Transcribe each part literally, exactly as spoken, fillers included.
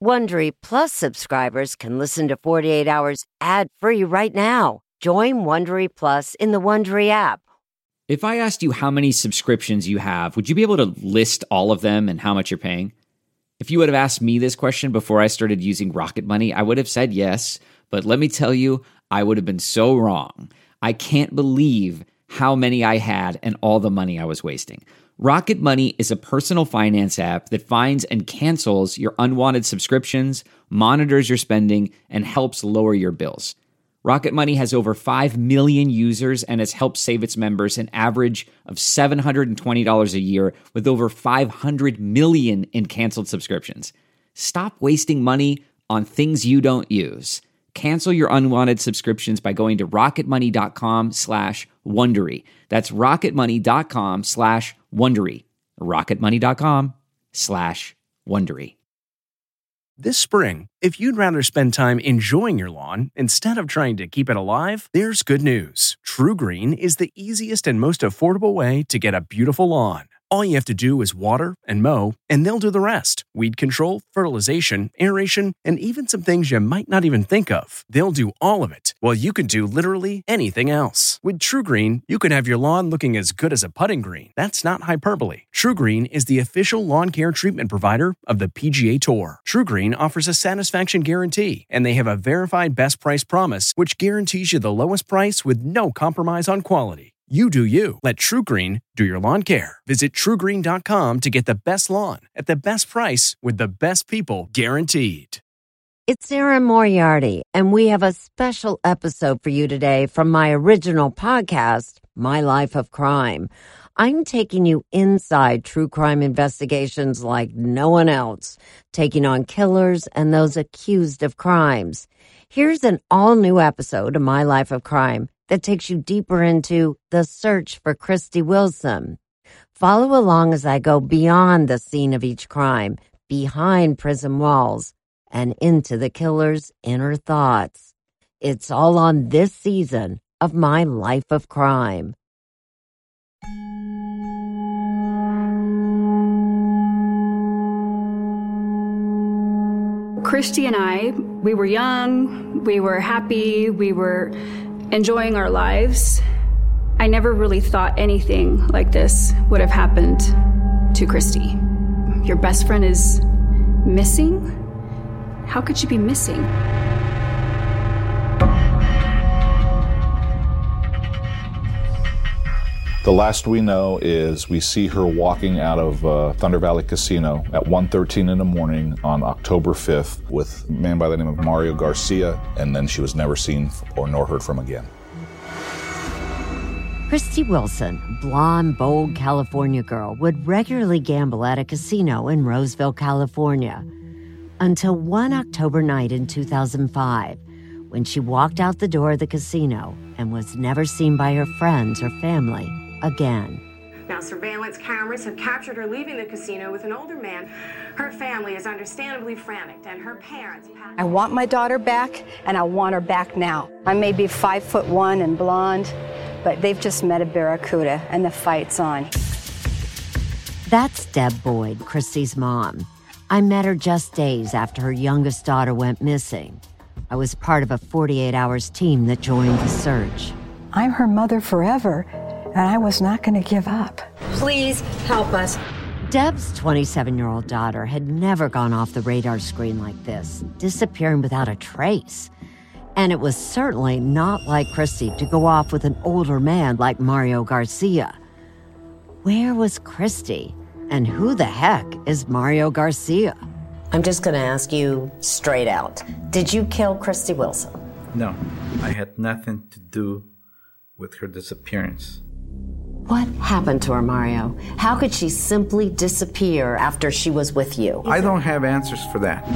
Wondery Plus subscribers can listen to forty-eight hours ad-free right now. Join Wondery Plus in the Wondery app. If I asked you how many subscriptions you have, would you be able to list all of them and how much you're paying? If you would have asked me this question before I started using Rocket Money, I would have said yes. But let me tell you, I would have been so wrong. I can't believe how many I had and all the money I was wasting. Rocket Money is a personal finance app that finds and cancels your unwanted subscriptions, monitors your spending, and helps lower your bills. Rocket Money has over five million users and has helped save its members an average of seven hundred twenty dollars a year with over five hundred million in canceled subscriptions. Stop wasting money on things you don't use. Cancel your unwanted subscriptions by going to rocketmoney.com slash Wondery. That's rocketmoney.com slash Wondery. rocketmoney.com slash Wondery. This spring, if you'd rather spend time enjoying your lawn instead of trying to keep it alive, there's good news. True Green is the easiest and most affordable way to get a beautiful lawn. All you have to do is water and mow, and they'll do the rest. Weed control, fertilization, aeration, and even some things you might not even think of. They'll do all of it, while you can do literally anything else. With True Green, you can have your lawn looking as good as a putting green. That's not hyperbole. True Green is the official lawn care treatment provider of the P G A Tour. True Green offers a satisfaction guarantee, and they have a verified best price promise, which guarantees you the lowest price with no compromise on quality. You do you. Let True Green do your lawn care. Visit true green dot com to get the best lawn at the best price with the best people guaranteed. It's Erin Moriarty, and we have a special episode for you today from my original podcast, My Life of Crime. I'm taking you inside true crime investigations like no one else, taking on killers and those accused of crimes. Here's an all-new episode of My Life of Crime that takes you deeper into the search for Christy Wilson. Follow along as I go beyond the scene of each crime, behind prison walls, and into the killer's inner thoughts. It's all on this season of My Life of Crime. Christy and I, we were young, we were happy, we were enjoying our lives. I never really thought anything like this would have happened to Christy. Your best friend is missing? How could she be missing? The last we know is we see her walking out of uh, Thunder Valley Casino at one thirteen in the morning on October fifth with a man by the name of Mario Garcia, and then she was never seen or nor heard from again. Christy Wilson, blonde, bold California girl, would regularly gamble at a casino in Roseville, California, until one October night in two thousand five, when she walked out the door of the casino and was never seen by her friends or family again. Now, surveillance cameras have captured her leaving the casino with an older man. Her family is understandably frantic, and her parents... I want my daughter back, and I want her back now. I may be five foot one and blonde, but they've just met a barracuda, and the fight's on. That's Deb Boyd, Christy's mom. I met her just days after her youngest daughter went missing. I was part of a forty-eight hours team that joined the search. I'm her mother forever, and I was not going to give up. Please help us. Deb's twenty-seven-year-old daughter had never gone off the radar screen like this, disappearing without a trace. And it was certainly not like Christy to go off with an older man like Mario Garcia. Where was Christy? And who the heck is Mario Garcia? I'm just going to ask you straight out. Did you kill Christy Wilson? No, I had nothing to do with her disappearance. What happened to her, Mario? How could she simply disappear after she was with you? I don't have answers for that.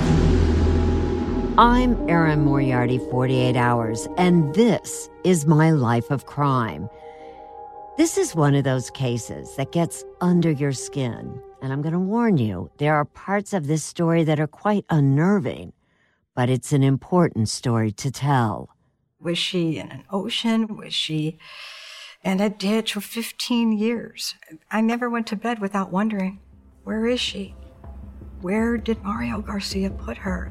I'm Erin Moriarty, forty-eight hours, and this is My Life of Crime. This is one of those cases that gets under your skin. And I'm going to warn you, there are parts of this story that are quite unnerving, but it's an important story to tell. Was she in an ocean? Was she in a ditch for fifteen years? I never went to bed without wondering, where is she? Where did Mario Garcia put her?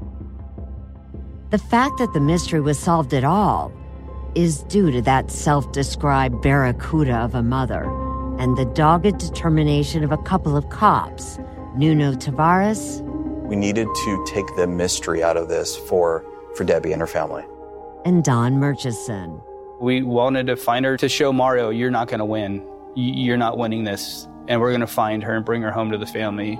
The fact that the mystery was solved at all is due to that self-described barracuda of a mother and the dogged determination of a couple of cops, Nuno Tavares. We needed to take the mystery out of this for, for Debbie and her family. And Don Murchison. We wanted to find her to show Mario, you're not going to win. You're not winning this. And we're going to find her and bring her home to the family.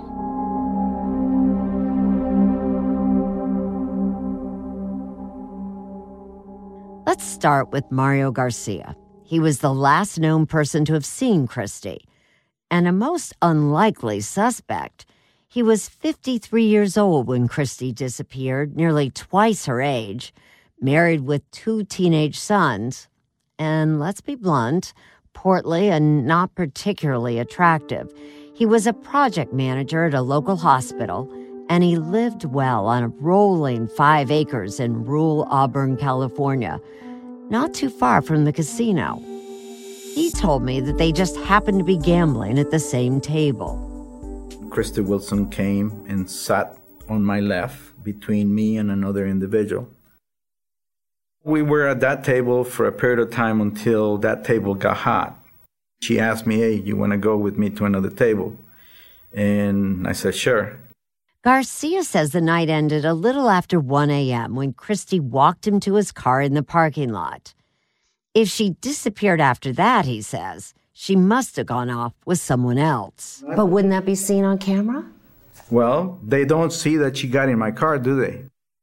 Let's start with Mario Garcia. He was the last known person to have seen Christy, and a most unlikely suspect. He was fifty-three years old when Christy disappeared, nearly twice her age, married with two teenage sons, and let's be blunt, portly and not particularly attractive. He was a project manager at a local hospital, and he lived well on a rolling five acres in rural Auburn, California, not too far from the casino. He told me that they just happened to be gambling at the same table. Christy Wilson came and sat on my left between me and another individual. We were at that table for a period of time until that table got hot. She asked me, hey, you want to go with me to another table? And I said, sure. Garcia says the night ended a little after one a.m. when Christy walked him to his car in the parking lot. If she disappeared after that, he says, she must have gone off with someone else. But wouldn't that be seen on camera? Well, they don't see that she got in my car, do they?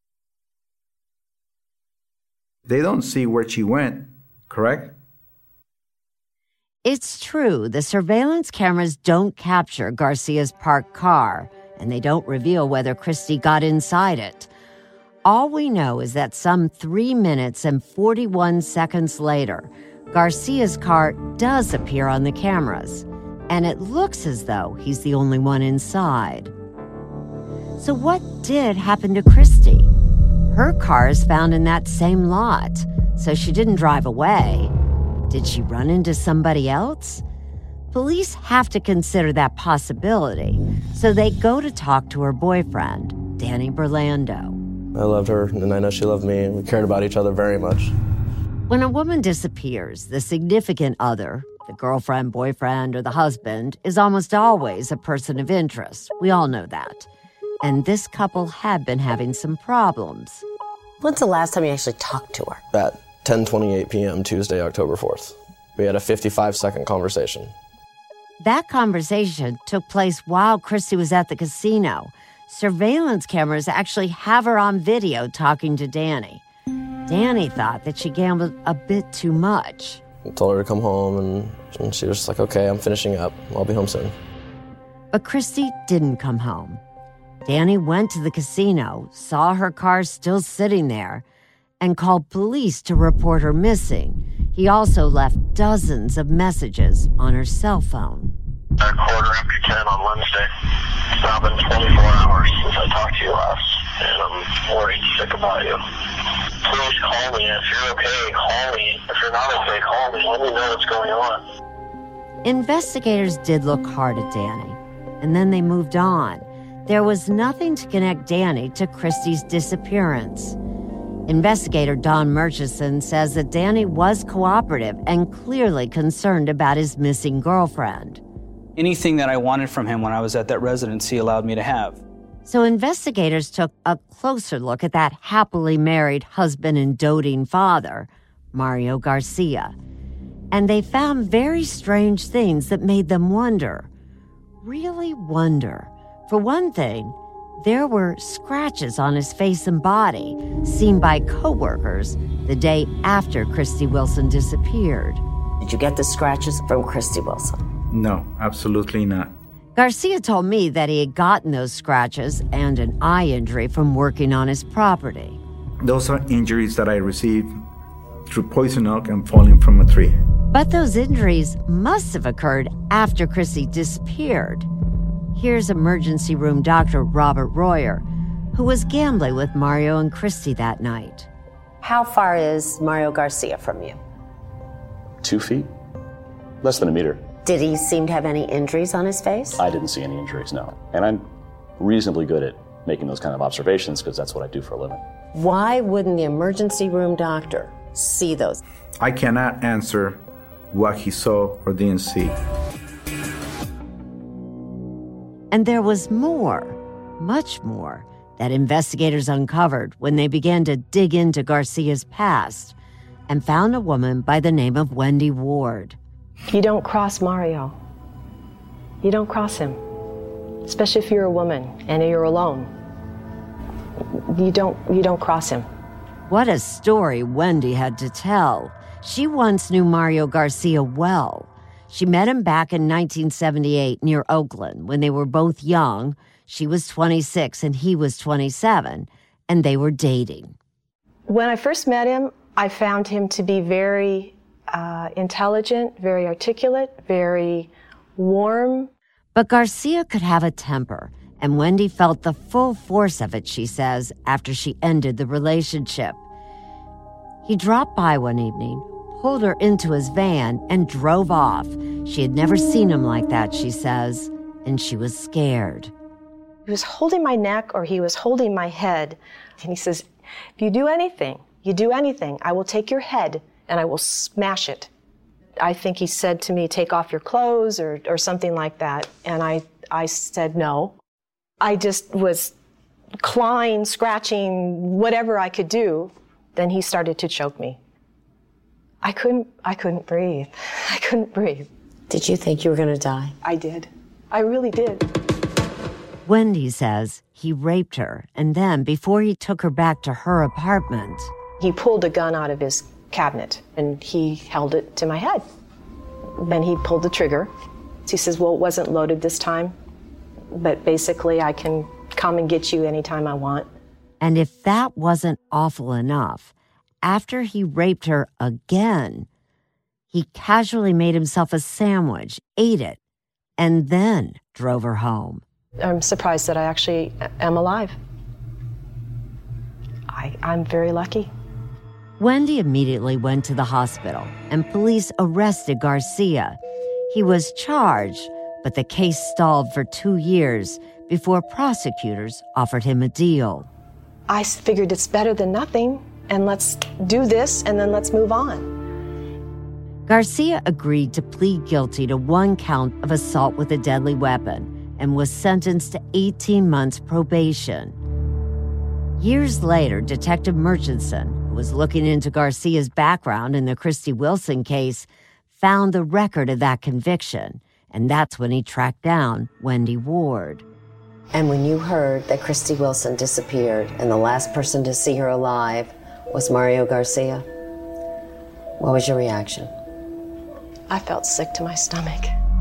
They don't see where she went, correct? It's true, the surveillance cameras don't capture Garcia's parked car, and they don't reveal whether Christy got inside it. All we know is that some three minutes and forty-one seconds later, Garcia's car does appear on the cameras, and it looks as though he's the only one inside. So what did happen to Christy? Her car is found in that same lot, so she didn't drive away. Did she run into somebody else? Police have to consider that possibility, so they go to talk to her boyfriend, Danny Burlando. I loved her, and I know she loved me, and we cared about each other very much. When a woman disappears, the significant other, the girlfriend, boyfriend, or the husband, is almost always a person of interest. We all know that. And this couple had been having some problems. When's the last time you actually talked to her? At ten twenty-eight p.m. Tuesday, October fourth. We had a fifty-five second conversation. That conversation took place while Christy was at the casino. Surveillance cameras actually have her on video talking to Danny. Danny thought that she gambled a bit too much. I told her to come home, and, and she was just like, okay, I'm finishing up. I'll be home soon. But Christy didn't come home. Danny went to the casino, saw her car still sitting there, and called police to report her missing. He also left dozens of messages on her cell phone. At quarter after ten on Wednesday. It's now been twenty-four hours since I talked to you last, and I'm worried sick about you. Please call me. If you're okay, call me. If you're not okay, call me. Let me know what's going on. Investigators did look hard at Danny, and then they moved on. There was nothing to connect Danny to Christy's disappearance. Investigator Don Murchison says that Danny was cooperative and clearly concerned about his missing girlfriend. Anything that I wanted from him when I was at that residence, he allowed me to have. So investigators took a closer look at that happily married husband and doting father, Mario Garcia. And they found very strange things that made them wonder. Really wonder. For one thing, there were scratches on his face and body, seen by coworkers the day after Christy Wilson disappeared. Did you get the scratches from Christy Wilson? No, absolutely not. Garcia told me that he had gotten those scratches and an eye injury from working on his property. Those are injuries that I received through poison oak and falling from a tree. But those injuries must have occurred after Christy disappeared. Here's emergency room doctor Robert Royer, who was gambling with Mario and Christy that night. How far is Mario Garcia from you? Two feet. Less than a meter. Did he seem to have any injuries on his face? I didn't see any injuries, no. And I'm reasonably good at making those kind of observations because that's what I do for a living. Why wouldn't the emergency room doctor see those? I cannot answer what he saw or didn't see. And there was more, much more, that investigators uncovered when they began to dig into Garcia's past and found a woman by the name of Wendy Ward. You don't cross Mario. You don't cross him, especially if you're a woman and you're alone. You don't, you don't cross him. What a story Wendy had to tell. She once knew Mario Garcia well. She met him back in nineteen seventy-eight near Oakland when they were both young. She was twenty-six and he was twenty-seven, and they were dating. When I first met him, I found him to be very uh, intelligent, very articulate, very warm. But Garcia could have a temper, and Wendy felt the full force of it, she says, after she ended the relationship. He dropped by one evening, pulled her into his van, and drove off. She had never seen him like that, she says, and she was scared. He was holding my neck or he was holding my head. And he says, if you do anything, you do anything, I will take your head and I will smash it. I think he said to me, take off your clothes or, or something like that. And I, I said no. I just was clawing, scratching, whatever I could do. Then he started to choke me. I couldn't, I couldn't breathe. I couldn't breathe. Did you think you were going to die? I did. I really did. Wendy says he raped her, and then, before he took her back to her apartment, he pulled a gun out of his cabinet, and he held it to my head. Then he pulled the trigger. He says, well, it wasn't loaded this time, but basically I can come and get you anytime I want. And if that wasn't awful enough, after he raped her again, he casually made himself a sandwich, ate it, and then drove her home. I'm surprised that I actually am alive. I, I'm very lucky. Wendy immediately went to the hospital, and police arrested Garcia. He was charged, but the case stalled for two years before prosecutors offered him a deal. I figured it's better than nothing, and let's do this, and then let's move on. Garcia agreed to plead guilty to one count of assault with a deadly weapon and was sentenced to eighteen months probation. Years later, Detective Murchison, who was looking into Garcia's background in the Christy Wilson case, found the record of that conviction, and that's when he tracked down Wendy Ward. And when you heard that Christy Wilson disappeared and the last person to see her alive was Mario Garcia, what was your reaction? I felt sick to my stomach.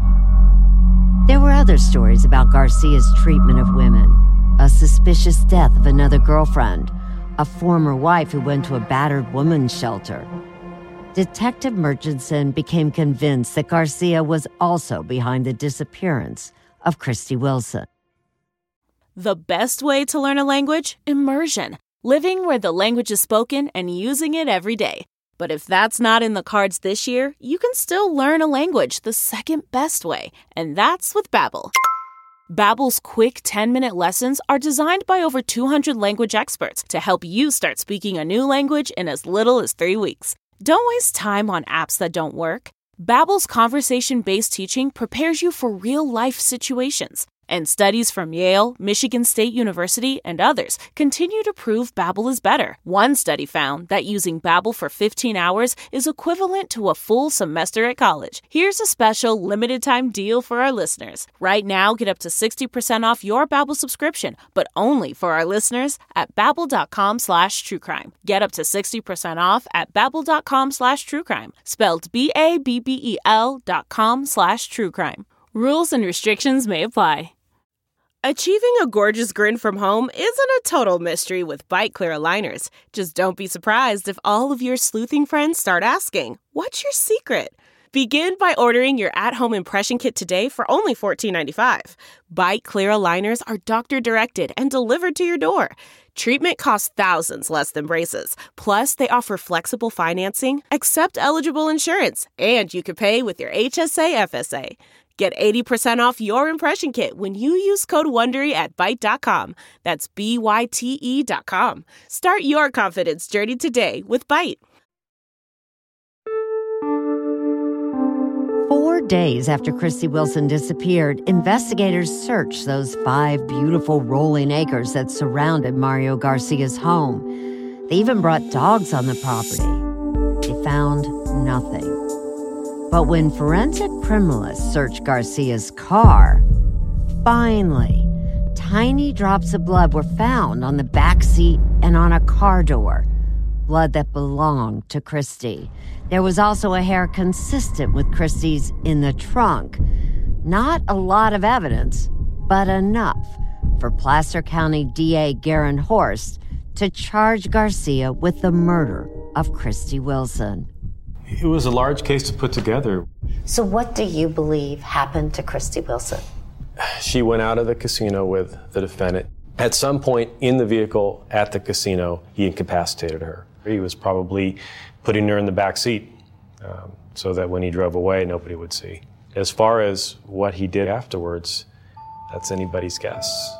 There were other stories about Garcia's treatment of women. A suspicious death of another girlfriend, a former wife who went to a battered women's shelter. Detective Murchison became convinced that Garcia was also behind the disappearance of Christy Wilson. The best way to learn a language? Immersion. Living where the language is spoken and using it every day. But if that's not in the cards this year, you can still learn a language the second best way, and that's with Babbel. Babbel's quick ten-minute lessons are designed by over two hundred language experts to help you start speaking a new language in as little as three weeks. Don't waste time on apps that don't work. Babbel's conversation-based teaching prepares you for real-life situations. And studies from Yale, Michigan State University, and others continue to prove Babbel is better. One study found that using Babbel for fifteen hours is equivalent to a full semester at college. Here's a special limited-time deal for our listeners. Right now, get up to sixty percent off your Babbel subscription, but only for our listeners at babbel.com slash truecrime. Get up to sixty percent off at babbel.com slash truecrime. Spelled B A B B E L dot com slash truecrime. Rules and restrictions may apply. Achieving a gorgeous grin from home isn't a total mystery with Bite Clear aligners. Just don't be surprised if all of your sleuthing friends start asking, what's your secret? Begin by ordering your at-home impression kit today for only fourteen ninety-five. Bite Clear aligners are doctor-directed and delivered to your door. Treatment costs thousands less than braces. Plus, they offer flexible financing, accept eligible insurance, and you can pay with your H S A F S A. Get eighty percent off your impression kit when you use code WONDERY at Byte dot com. That's B Y T E dot com. Start your confidence journey today with Byte. Four days after Christy Wilson disappeared, investigators searched those five beautiful rolling acres that surrounded Mario Garcia's home. They even brought dogs on the property. They found nothing. But when forensic criminalists searched Garcia's car, finally, tiny drops of blood were found on the back seat and on a car door. Blood that belonged to Christy. There was also a hair consistent with Christy's in the trunk. Not a lot of evidence, but enough for Placer County D A Garen Horst to charge Garcia with the murder of Christy Wilson. It was a large case to put together. So what do you believe happened to Christy Wilson? She went out of the casino with the defendant. At some point in the vehicle at the casino, he incapacitated her. He was probably putting her in the back seat um, so that when he drove away, nobody would see. As far as what he did afterwards, that's anybody's guess.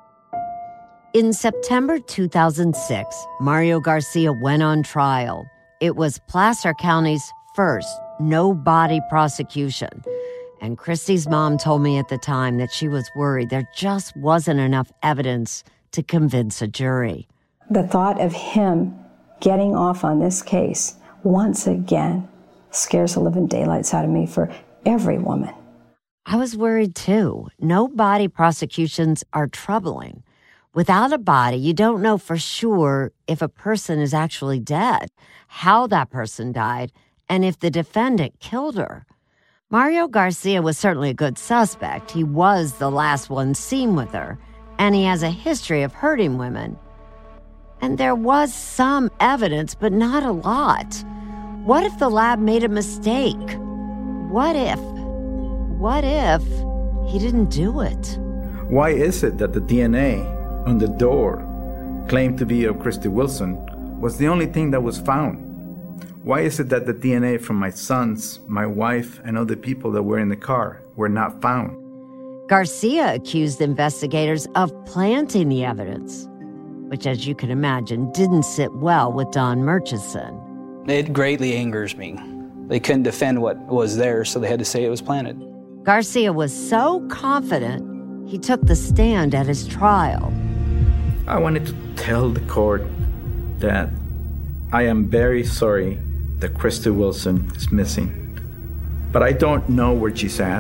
In September two thousand six, Mario Garcia went on trial. It was Placer County's first no-body prosecution. And Christy's mom told me at the time that she was worried there just wasn't enough evidence to convince a jury. The thought of him getting off on this case once again scares the living daylights out of me for every woman. I was worried too. No-body prosecutions are troubling. Without a body, you don't know for sure if a person is actually dead, how that person died, and if the defendant killed her. Mario Garcia was certainly a good suspect. He was the last one seen with her, and he has a history of hurting women. And there was some evidence, but not a lot. What if the lab made a mistake? What if, what if he didn't do it? Why is it that the D N A on the door claimed to be of Christy Wilson was the only thing that was found? Why is it that the D N A from my sons, my wife, and other people that were in the car were not found? Garcia accused investigators of planting the evidence, which, as you can imagine, didn't sit well with Don Murchison. It greatly angers me. They couldn't defend what was there, so they had to say it was planted. Garcia was so confident, he took the stand at his trial. I wanted to tell the court that I am very sorry that Christy Wilson is missing, but I don't know where she's at.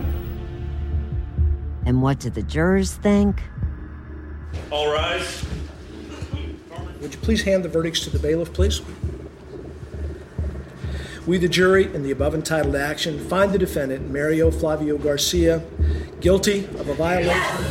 And what did the jurors think? All rise. Would you please hand the verdicts to the bailiff, please? We, the jury, in the above entitled action, find the defendant, Mario Flavio Garcia, guilty of a violation.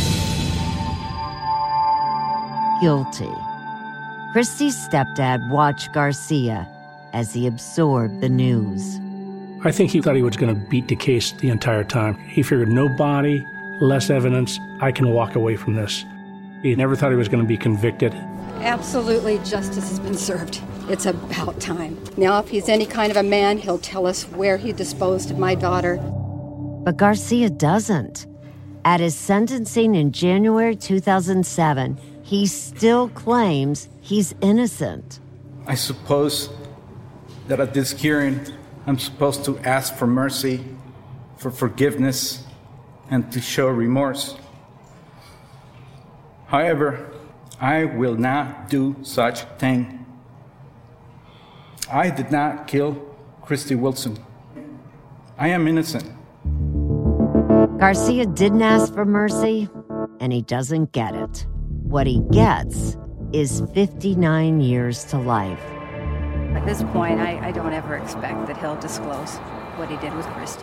Guilty. Christy's stepdad watched Garcia as he absorbed the news. I think he thought he was going to beat the case the entire time. He figured no body, less evidence, I can walk away from this. He never thought he was going to be convicted. Absolutely, justice has been served. It's about time. Now, if he's any kind of a man, he'll tell us where he disposed of my daughter. But Garcia doesn't. At his sentencing in January two thousand seven, he still claims he's innocent. I suppose that at this hearing, I'm supposed to ask for mercy, for forgiveness, and to show remorse. However, I will not do such thing. I did not kill Christy Wilson. I am innocent. Garcia didn't ask for mercy, and he doesn't get it. What he gets is fifty-nine years to life. At this point, I, I don't ever expect that he'll disclose what he did with Christy.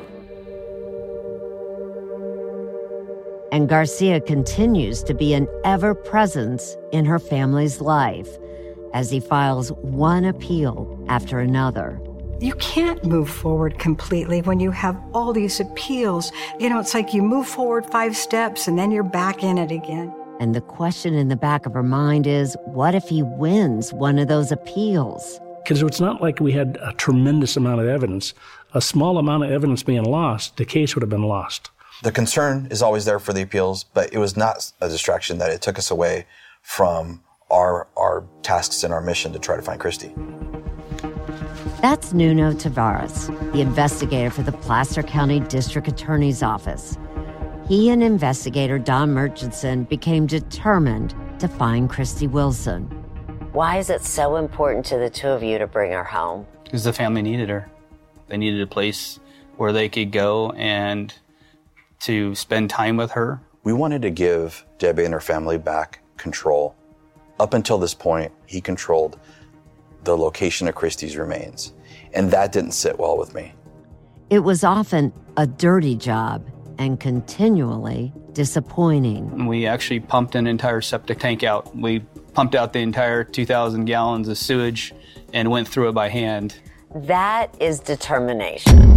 And Garcia continues to be an ever-presence in her family's life as he files one appeal after another. You can't move forward completely when you have all these appeals. You know, it's like you move forward five steps and then you're back in it again. And the question in the back of her mind is, what if he wins one of those appeals? Because it's not like we had a tremendous amount of evidence. A small amount of evidence being lost, the case would have been lost. The concern is always there for the appeals, but it was not a distraction that it took us away from our our tasks and our mission to try to find Christy. That's Nuno Tavares, the investigator for the Placer County District Attorney's Office. He and investigator Don Murchison became determined to find Christy Wilson. Why is it so important to the two of you to bring her home? Because the family needed her. They needed a place where they could go and to spend time with her. We wanted to give Debbie and her family back control. Up until this point, he controlled the location of Christy's remains, and that didn't sit well with me. It was often a dirty job and continually disappointing. We actually pumped an entire septic tank out. We pumped out the entire two thousand gallons of sewage and went through it by hand. That is determination.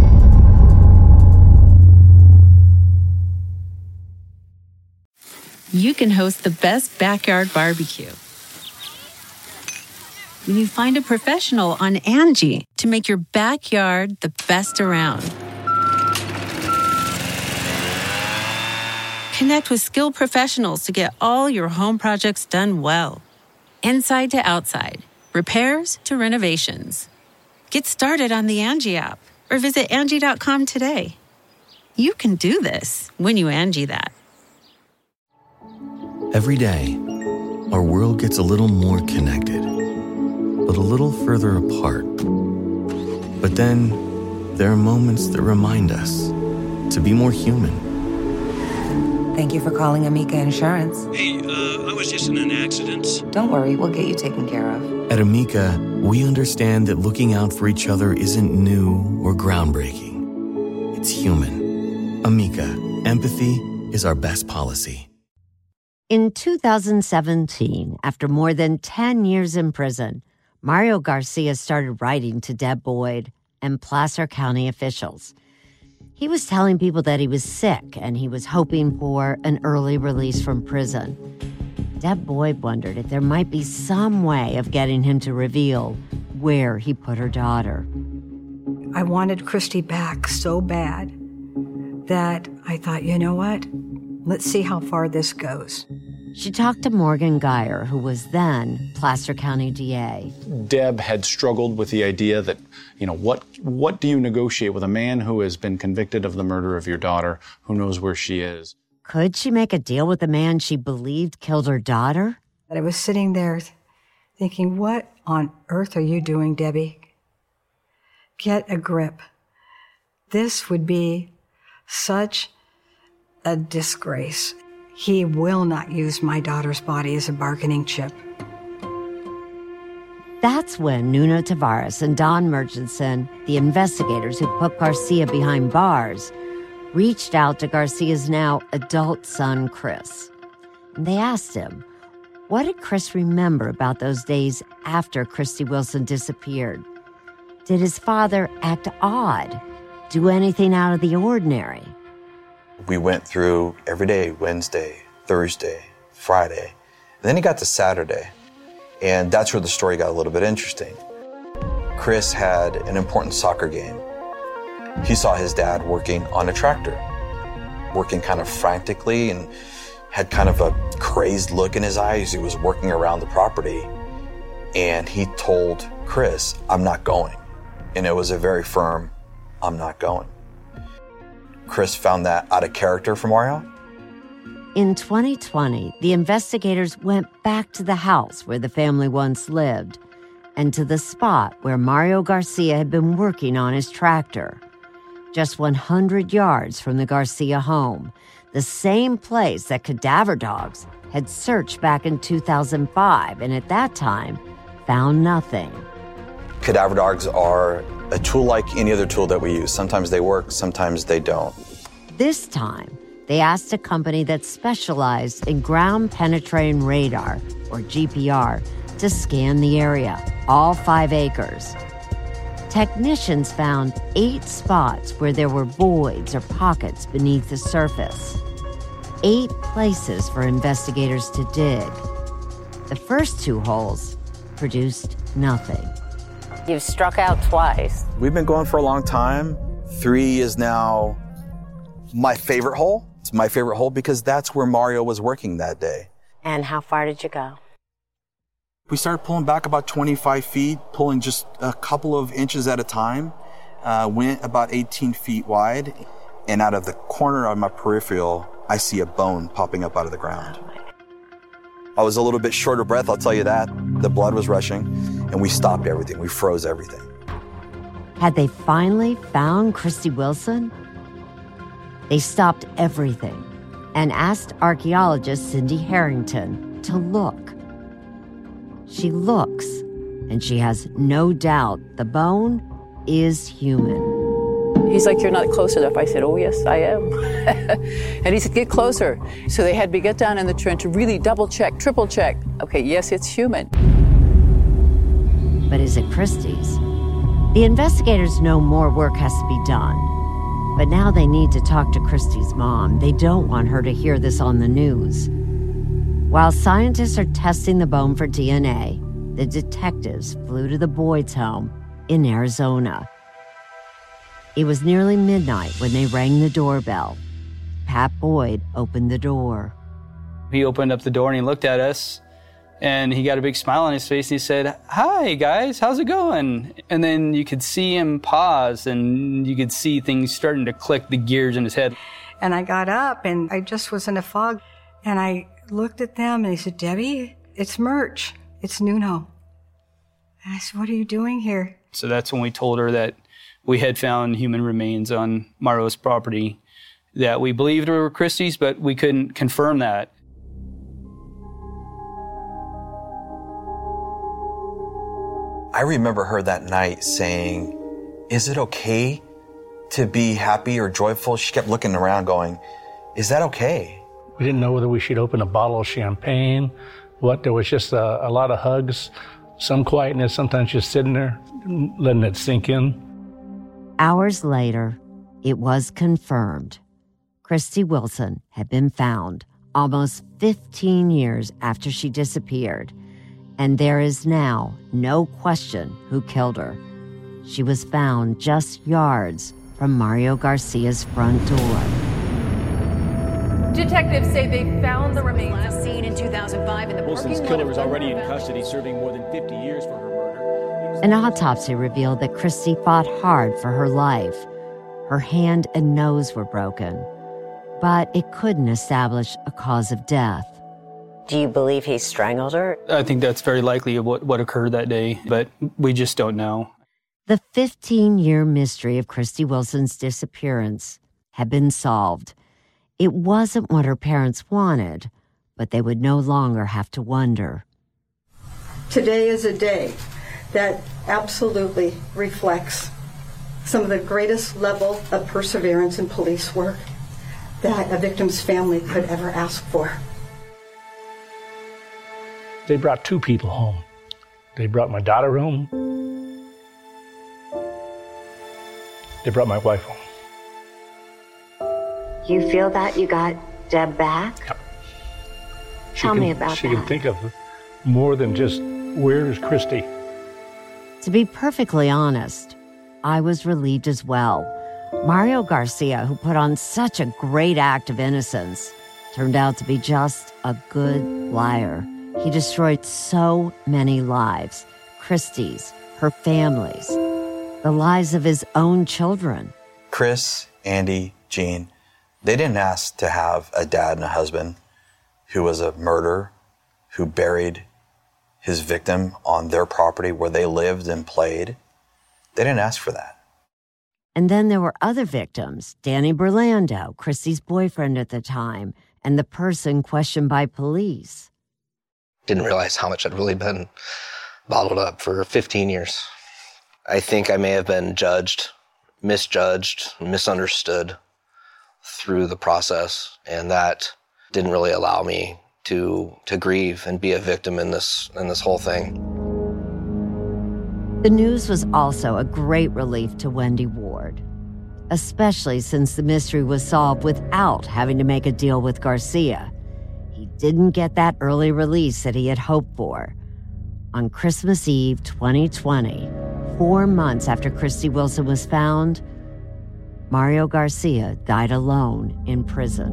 You can host the best backyard barbecue when you find a professional on Angie to make your backyard the best around. Connect with skilled professionals to get all your home projects done well. Inside to outside, repairs to renovations. Get started on the Angie app or visit Angie dot com today. You can do this when you Angie that. Every day, our world gets a little more connected, but a little further apart. But then, there are moments that remind us to be more human. Thank you for calling Amica Insurance. Hey, uh, I was just in an accident. Don't worry, we'll get you taken care of. At Amica, we understand that looking out for each other isn't new or groundbreaking. It's human. Amica, empathy is our best policy. In two thousand seventeen, after more than ten years in prison, Mario Garcia started writing to Deb Boyd and Placer County officials. He was telling people that he was sick and he was hoping for an early release from prison. Deb Boyd wondered if there might be some way of getting him to reveal where he put her daughter. I wanted Christy back so bad that I thought, you know what? Let's see how far this goes. She talked to Morgan Geyer, who was then Placer County D A. Deb had struggled with the idea that, you know, what what do you negotiate with a man who has been convicted of the murder of your daughter, who knows where she is? Could she make a deal with the man she believed killed her daughter? But I was sitting there thinking, what on earth are you doing, Debbie? Get a grip. This would be such a disgrace. He will not use my daughter's body as a bargaining chip. That's when Nuno Tavares and Don Murchison, the investigators who put Garcia behind bars, reached out to Garcia's now adult son, Chris. And they asked him, what did Chris remember about those days after Christy Wilson disappeared? Did his father act odd, do anything out of the ordinary? We went through every day, Wednesday, Thursday, Friday. And then he got to Saturday, and that's where the story got a little bit interesting. Chris had an important soccer game. He saw his dad working on a tractor, working kind of frantically and had kind of a crazed look in his eyes. He was working around the property, and he told Chris, I'm not going. And it was a very firm, I'm not going. Chris found that out of character for Mario. In twenty twenty, the investigators went back to the house where the family once lived and to the spot where Mario Garcia had been working on his tractor. Just one hundred yards from the Garcia home, the same place that cadaver dogs had searched back in two thousand five and at that time found nothing. Cadaver dogs are a tool like any other tool that we use. Sometimes they work, sometimes they don't. This time, they asked a company that specialized in ground-penetrating radar, or G P R, to scan the area, all five acres. Technicians found eight spots where there were voids or pockets beneath the surface. Eight places for investigators to dig. The first two holes produced nothing. You've struck out twice. We've been going for a long time. Three is now my favorite hole. It's my favorite hole because that's where Mario was working that day. And how far did you go? We started pulling back about twenty-five feet, pulling just a couple of inches at a time. Uh, went about eighteen feet wide. And out of the corner of my peripheral, I see a bone popping up out of the ground. I was a little bit short of breath, I'll tell you that. The blood was rushing, and we stopped everything. We froze everything. Had they finally found Christy Wilson? They stopped everything and asked archaeologist Cindy Harrington to look. She looks, and she has no doubt the bone is human. He's like, you're not close enough. I said, oh, yes, I am. And he said, get closer. So they had me get down in the trench, really double check, triple check. Okay, yes, it's human. But is it Christy's? The investigators know more work has to be done. But now they need to talk to Christy's mom. They don't want her to hear this on the news. While scientists are testing the bone for D N A, the detectives flew to the Boyd's home in Arizona. It was nearly midnight when they rang the doorbell. Pat Boyd opened the door. He opened up the door and he looked at us, and he got a big smile on his face and he said, "Hi, guys, how's it going?" And then you could see him pause, and you could see things starting to click, the gears in his head. And I got up, and I just was in a fog. And I looked at them, and he said, "Debbie, it's Murch. It's Nuno." And I said, "What are you doing here?" So that's when we told her that we had found human remains on Mario's property, that we believed were Christy's, but we couldn't confirm that. I remember her that night saying, "Is it okay to be happy or joyful?" She kept looking around going, "Is that okay?" We didn't know whether we should open a bottle of champagne. What, there was just a, a lot of hugs, some quietness, sometimes just sitting there, letting it sink in. Hours later, it was confirmed. Christy Wilson had been found almost fifteen years after she disappeared, and there is now no question who killed her. She was found just yards from Mario Garcia's front door. Detectives say they found the remains last seen in two thousand five in the Wilson's killer is already in custody, serving more than fifty years for her murder. An autopsy revealed that Christy fought hard for her life. Her hand and nose were broken, but it couldn't establish a cause of death. Do you believe he strangled her? I think that's very likely what, what occurred that day, but we just don't know. The fifteen-year mystery of Christy Wilson's disappearance had been solved. It wasn't what her parents wanted, but they would no longer have to wonder. Today is a day that absolutely reflects some of the greatest level of perseverance in police work that a victim's family could ever ask for. They brought two people home. They brought my daughter home. They brought my wife home. You feel that you got Deb back? Yep. Tell can, me about she that. She can think of more than just, where is Christy? To be perfectly honest, I was relieved as well. Mario Garcia, who put on such a great act of innocence, turned out to be just a good liar. He destroyed so many lives, Christy's, her family's, the lives of his own children. Chris, Andy, Jean, they didn't ask to have a dad and a husband who was a murderer, who buried his victim on their property where they lived and played. They didn't ask for that. And then there were other victims, Danny Burlando, Christy's boyfriend at the time, and the person questioned by police. Didn't realize how much I'd really been bottled up for fifteen years. I think I may have been judged, misjudged, misunderstood through the process, and that didn't really allow me to to grieve and be a victim in this in this whole thing. The news was also a great relief to Wendy Ward, especially since the mystery was solved without having to make a deal with Garcia. He didn't get that early release that he had hoped for. On Christmas Eve twenty twenty, four months after Christy Wilson was found, Mario Garcia died alone in prison.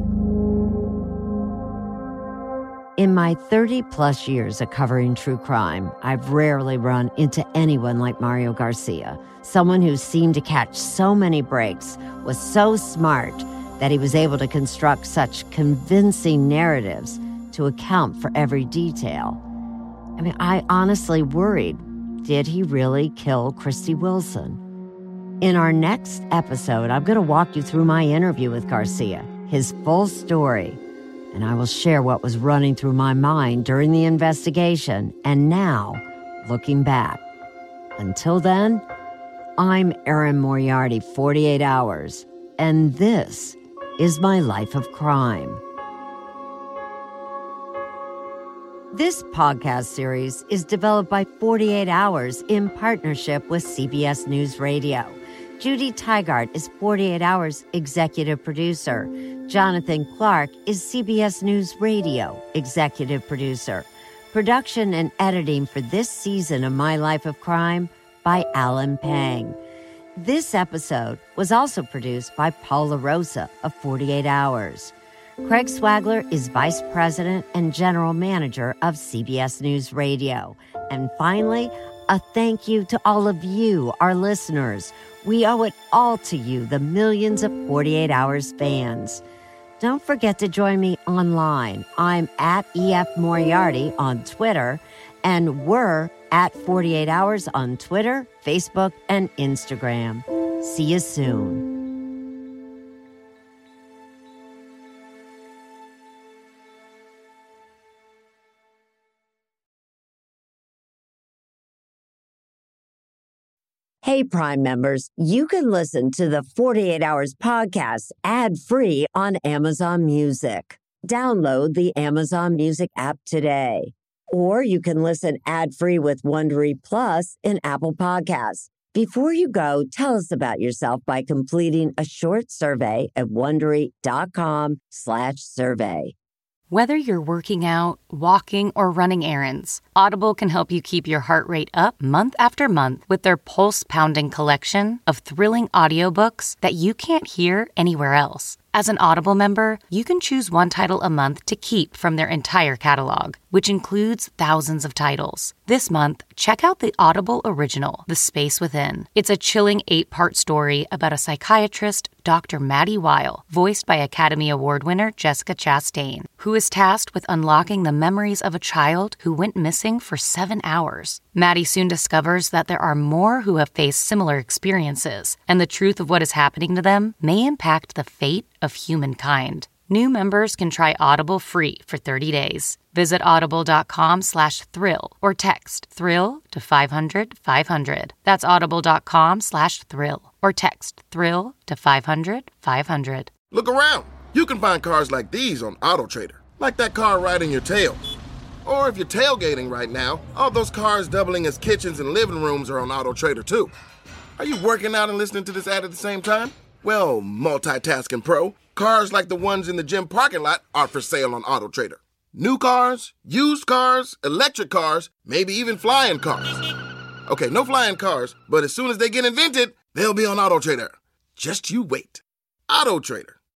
In my thirty-plus years of covering true crime, I've rarely run into anyone like Mario Garcia, someone who seemed to catch so many breaks, was so smart that he was able to construct such convincing narratives to account for every detail. I mean, I honestly worried, did he really kill Christy Wilson? In our next episode, I'm going to walk you through my interview with Garcia, his full story, and I will share what was running through my mind during the investigation and now, looking back. Until then, I'm Erin Moriarty, forty-eight hours, and this is my life of crime. This podcast series is developed by forty-eight hours in partnership with C B S News Radio. Judy Tygart is forty-eight hours executive producer. Jonathan Clark is C B S News Radio executive producer. Production and editing for this season of My Life of Crime by Alan Pang. This episode was also produced by Paula Rosa of forty-eight hours. Craig Swagler is Vice President and General Manager of C B S News Radio. And finally, a thank you to all of you, our listeners. We owe it all to you, the millions of forty-eight hours fans. Don't forget to join me online. I'm at E F Moriarty on Twitter, and we're at forty-eight hours on Twitter, Facebook, and Instagram. See you soon. Hey, Prime members, you can listen to the forty-eight hours podcast ad-free on Amazon Music. Download the Amazon Music app today. Or you can listen ad-free with Wondery Plus in Apple Podcasts. Before you go, tell us about yourself by completing a short survey at Wondery.com slash survey. Whether you're working out, walking, or running errands, Audible can help you keep your heart rate up month after month with their pulse-pounding collection of thrilling audiobooks that you can't hear anywhere else. As an Audible member, you can choose one title a month to keep from their entire catalog, which includes thousands of titles. This month, check out the Audible original, The Space Within. It's a chilling eight-part story about a psychiatrist, Doctor Maddie Weil, voiced by Academy Award winner Jessica Chastain, who is tasked with unlocking the memories of a child who went missing for seven hours. Maddie soon discovers that there are more who have faced similar experiences, and the truth of what is happening to them may impact the fate of humankind. New members can try Audible free for thirty days. Visit audible.com slash thrill or text thrill to five hundred five hundred. That's audible.com slash thrill or text thrill to five hundred five hundred. Look around. You can find cars like these on AutoTrader, like that car riding your tail. Or if you're tailgating right now, all those cars doubling as kitchens and living rooms are on AutoTrader too. Are you working out and listening to this ad at the same time? Well, multitasking pro, cars like the ones in the gym parking lot are for sale on AutoTrader. New cars, used cars, electric cars, maybe even flying cars. Okay, no flying cars, but as soon as they get invented, they'll be on AutoTrader. Just you wait. AutoTrader.